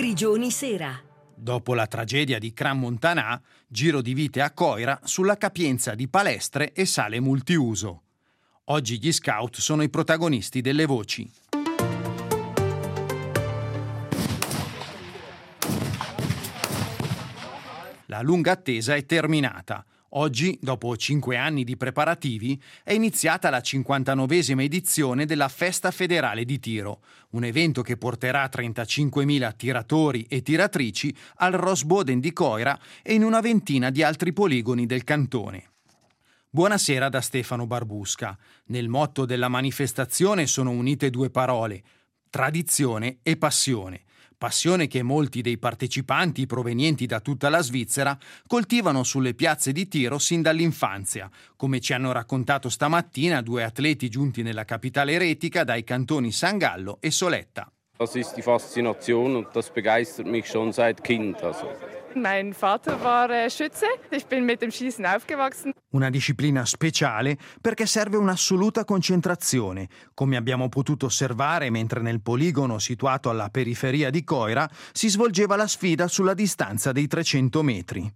Grigioni Sera. Dopo la tragedia di Cran Montanà, giro di vite a Coira sulla capienza di palestre e sale multiuso. Oggi gli scout sono i protagonisti delle voci. La lunga attesa è terminata. Oggi, dopo 5 anni di preparativi, è iniziata la 59esima edizione della Festa Federale di Tiro, un evento che porterà 35.000 tiratori e tiratrici al Rosboden di Coira e in una ventina di altri poligoni del cantone. Buonasera da Stefano Barbusca. Nel motto della manifestazione sono unite due parole: tradizione e passione. Passione che molti dei partecipanti provenienti da tutta la Svizzera coltivano sulle piazze di Tiro sin dall'infanzia, come ci hanno raccontato stamattina due atleti giunti nella capitale eretica dai cantoni San Gallo e Soletta. Das ist die Faszination und das begeistert mich schon seit Kind. Mein Vater war Schütze, ich bin mit dem Schießen aufgewachsen. Una disciplina speciale perché serve un'assoluta concentrazione, come abbiamo potuto osservare mentre nel poligono situato alla periferia di Coira si svolgeva la sfida sulla distanza dei 300 metri.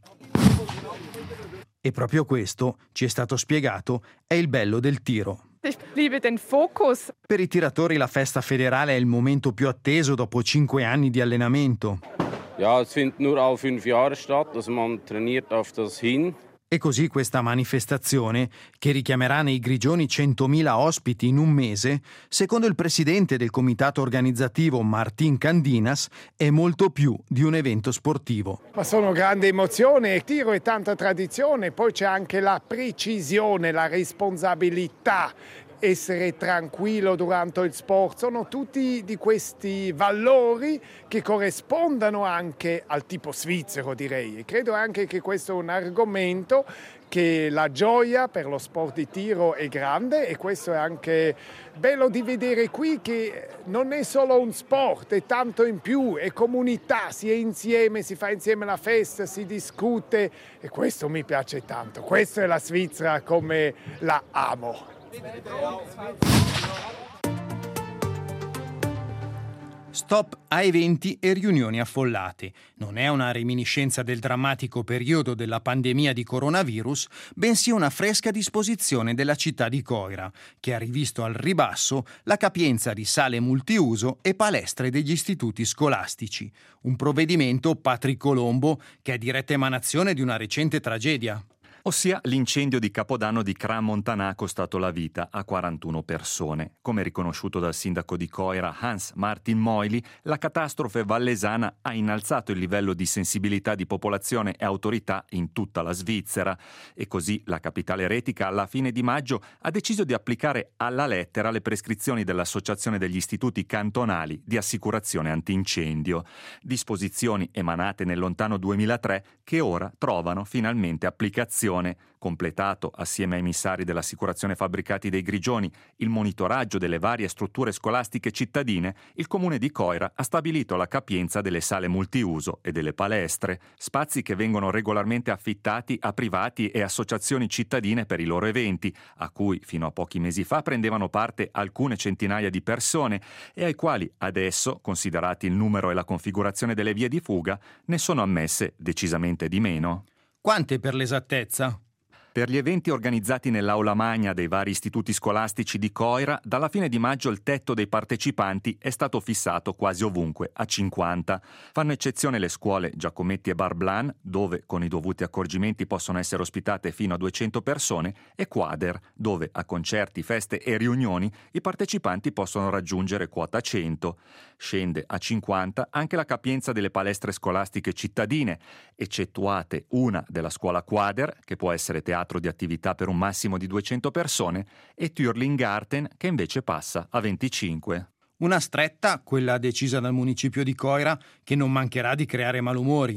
E proprio questo, ci è stato spiegato, è il bello del tiro. Ich liebe den Fokus. Per i tiratori la festa federale è il momento più atteso dopo 5 anni di allenamento. Ja, es findet nur alle 5 Jahre statt, also man trainiert auf das hin. E così questa manifestazione, che richiamerà nei Grigioni 100.000 ospiti in un mese, secondo il presidente del comitato organizzativo Martin Candinas, è molto più di un evento sportivo. Ma sono grande emozione, il tiro è tanta tradizione, poi c'è anche la precisione, la responsabilità, essere tranquillo durante il sport, sono tutti di questi valori che corrispondono anche al tipo svizzero, direi. E credo anche che questo è un argomento che la gioia per lo sport di tiro è grande, e questo è anche bello di vedere qui che non è solo un sport, è tanto in più, è comunità, si è insieme, si fa insieme la festa, si discute, e questo mi piace tanto. Questa è la Svizzera come la amo. Stop a eventi e riunioni affollate. Non è una reminiscenza del drammatico periodo della pandemia di coronavirus, bensì una fresca disposizione della città di Coira, che ha rivisto al ribasso la capienza di sale multiuso e palestre degli istituti scolastici. Un provvedimento, Patri Colombo, che è diretta emanazione di una recente tragedia. Ossia l'incendio di Capodanno di Cran Montanà ha costato la vita a 41 persone. Come riconosciuto dal sindaco di Coira Hans Martin Moili, la catastrofe vallesana ha innalzato il livello di sensibilità di popolazione e autorità in tutta la Svizzera, e così la capitale eretica alla fine di maggio ha deciso di applicare alla lettera le prescrizioni dell'Associazione degli Istituti Cantonali di Assicurazione Antincendio, disposizioni emanate nel lontano 2003 che ora trovano finalmente applicazione. Completato, assieme ai emissari dell'assicurazione Fabbricati dei Grigioni, il monitoraggio delle varie strutture scolastiche cittadine, il comune di Coira ha stabilito la capienza delle sale multiuso e delle palestre, spazi che vengono regolarmente affittati a privati e associazioni cittadine per i loro eventi, a cui fino a pochi mesi fa prendevano parte alcune centinaia di persone e ai quali adesso, considerati il numero e la configurazione delle vie di fuga, ne sono ammesse decisamente di meno. Quante per l'esattezza? Per gli eventi organizzati nell'aula magna dei vari istituti scolastici di Coira, dalla fine di maggio il tetto dei partecipanti è stato fissato quasi ovunque a 50. Fanno eccezione le scuole Giacometti e Barblan, dove con i dovuti accorgimenti possono essere ospitate fino a 200 persone, e Quader, dove a concerti, feste e riunioni i partecipanti possono raggiungere quota 100. Scende a 50 anche la capienza delle palestre scolastiche cittadine, eccettuate una della scuola Quader, che può essere teatro di attività per un massimo di 200 persone, e Thürlingarten, che invece passa a 25. Una stretta, quella decisa dal municipio di Coira, che non mancherà di creare malumori.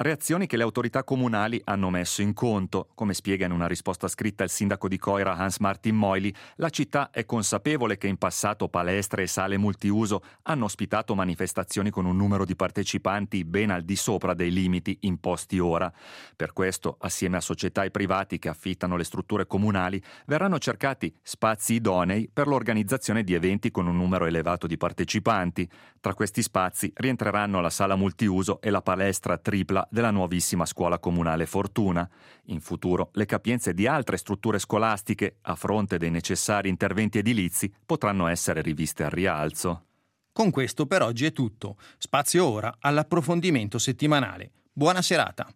Reazioni che le autorità comunali hanno messo in conto. Come spiega in una risposta scritta il sindaco di Coira Hans Martin Moily, la città è consapevole che in passato palestre e sale multiuso hanno ospitato manifestazioni con un numero di partecipanti ben al di sopra dei limiti imposti ora. Per questo, assieme a società e privati che affittano le strutture comunali, verranno cercati spazi idonei per l'organizzazione di eventi con un numero elevato di partecipanti. Tra questi spazi rientreranno la sala multiuso e la palestra tripla della nuovissima scuola comunale Fortuna. In futuro le capienze di altre strutture scolastiche, a fronte dei necessari interventi edilizi, potranno essere riviste al rialzo. Con questo per oggi è tutto. Spazio ora all'approfondimento settimanale. Buona serata.